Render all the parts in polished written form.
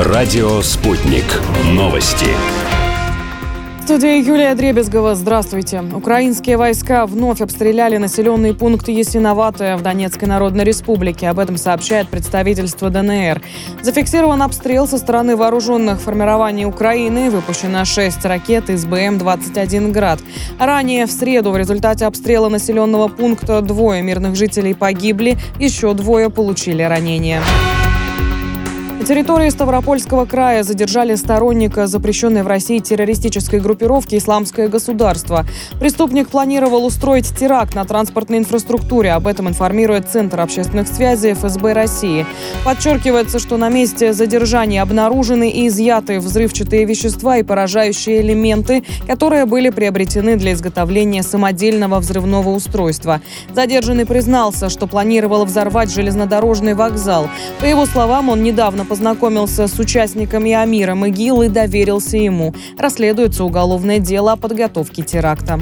Радио «Спутник». Новости. В студии Юлия Дребезгова. Здравствуйте. Украинские войска вновь обстреляли населенный пункт Ясиноватое в Донецкой Народной Республике. Об этом сообщает представительство ДНР. Зафиксирован обстрел со стороны вооруженных формирований Украины. Выпущено 6 ракет из БМ-21 «Град». Ранее в среду в результате обстрела населенного пункта 2 мирных жителей погибли, еще 2 получили ранения. На территории Ставропольского края задержали сторонника запрещенной в России террористической группировки «Исламское государство». Преступник планировал устроить теракт на транспортной инфраструктуре. Об этом информирует Центр общественных связей ФСБ России. Подчеркивается, что на месте задержания обнаружены и изъяты взрывчатые вещества и поражающие элементы, которые были приобретены для изготовления самодельного взрывного устройства. Задержанный признался, что планировал взорвать железнодорожный вокзал. По его словам, он недавно познакомился с участниками АМИРом ИГИЛ и доверился ему. Расследуется уголовное дело о подготовке теракта.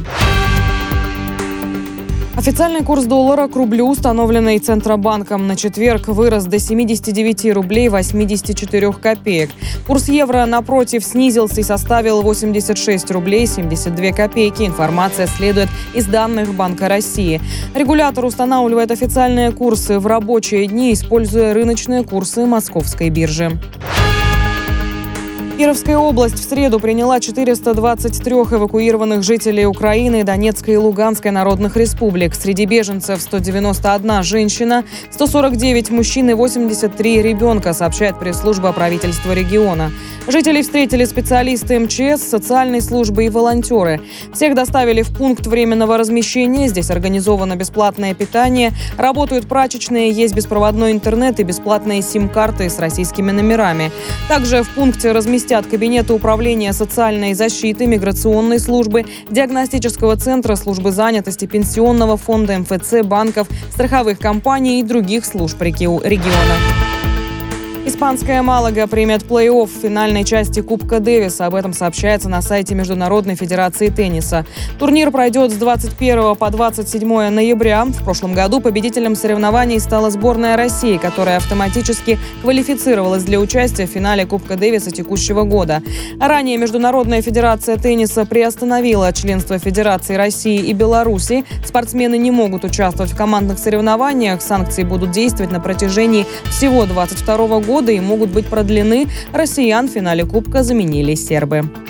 Официальный курс доллара к рублю, установленный Центробанком на четверг, вырос до 79 рублей 84 копеек. Курс евро, напротив, снизился и составил 86 рублей 72 копейки. Информация следует из данных Банка России. Регулятор устанавливает официальные курсы в рабочие дни, используя рыночные курсы Московской биржи. Кировская область в среду приняла 423 эвакуированных жителей Украины, Донецкой и Луганской народных республик. Среди беженцев 191 женщина, 149 мужчин и 83 ребенка, сообщает пресс-служба правительства региона. Жителей встретили специалисты МЧС, социальной службы и волонтеры. Всех доставили в пункт временного размещения. Здесь организовано бесплатное питание, работают прачечные, есть беспроводной интернет и бесплатные сим-карты с российскими номерами. Также в пункте разместят кабинеты управления социальной защиты, миграционной службы, диагностического центра, службы занятости, пенсионного фонда, МФЦ, банков, страховых компаний и других служб региона. Испанская Малага примет плей-офф в финальной части Кубка Дэвиса. Об этом сообщается на сайте Международной федерации тенниса. Турнир пройдет с 21 по 27 ноября. В прошлом году победителем соревнований стала сборная России, которая автоматически квалифицировалась для участия в финале Кубка Дэвиса текущего года. Ранее Международная федерация тенниса приостановила членство Федерации России и Беларуси. Спортсмены не могут участвовать в командных соревнованиях. Санкции будут действовать на протяжении всего 2022 года и могут быть продлены. Россиян в финале Кубка заменили сербы.